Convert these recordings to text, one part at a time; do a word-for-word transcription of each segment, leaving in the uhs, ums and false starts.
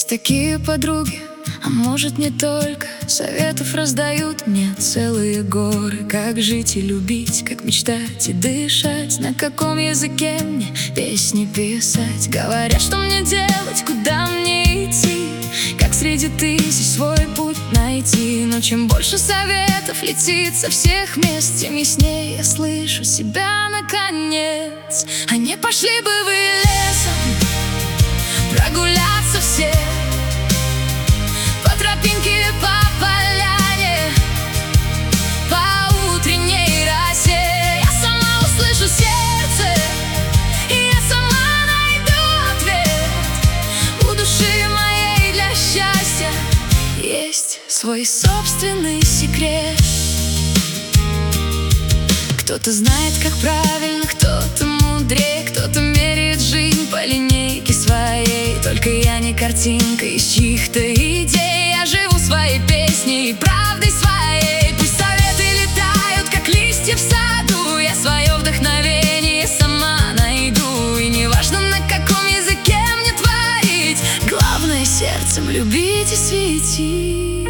такие подруги, а может не только, советов раздают мне целые горы. Как жить и любить, как мечтать и дышать, на каком языке мне песни писать. Говорят, что мне делать, куда мне идти, как среди тысяч свой путь найти. Но чем больше советов летит со всех мест, тем яснее я слышу себя наконец. А не пошли бы вы лесом прогуляться все, по тропинке, по поляне, по утренней росе. Я сама услышу сердце, и я сама найду ответ. У души моей для счастья есть свой собственный секрет. Кто-то знает, как правильно, кто-то мудрее, кто-то меряет жизнь по линейке своей. Только я не картинка из чьих-то идей, я живу своей песней и правдой своей. Пусть советы летают, как листья в саду, я свое вдохновение сама найду. И неважно, на каком языке мне творить, главное сердцем любить и светить.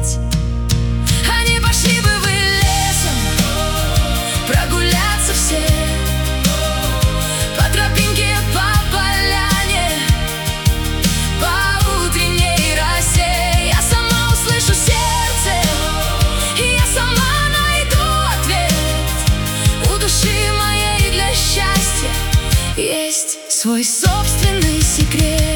А не пошли бы вы лесом прогуляться все, по тропинке, по поляне, по утренней росе. Я сама услышу сердце, и я сама найду ответ. У души моей для счастья есть свой собственный секрет.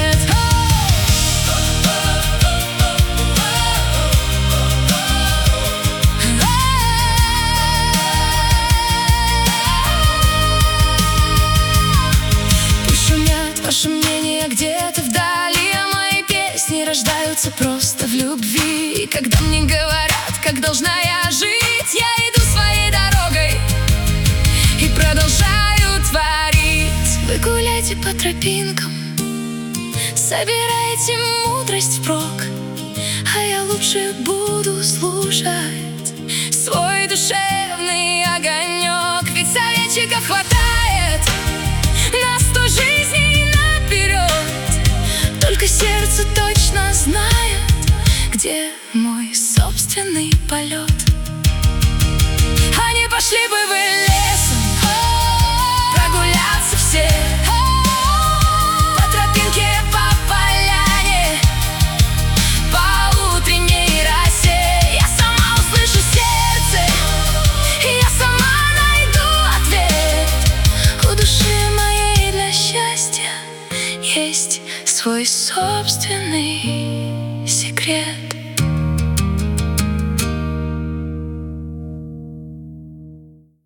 Ваше мнение где-то вдали, а мои песни рождаются просто в любви. И когда мне говорят, как должна я жить, я иду своей дорогой и продолжаю творить. Вы гуляйте по тропинкам, собирайте мудрость впрок, а я лучше буду слушать свой душевный огонек. Ведь советчиков хватает на сто жизней наперед, только сердце точно знает, где мой собственный полет. А не пошли бы вы лесом прогуляться все, по тропинке, по поляне, по утренней росе. Я сама услышу сердце, и я сама найду ответ. У души моей для счастья есть свой собственный секрет.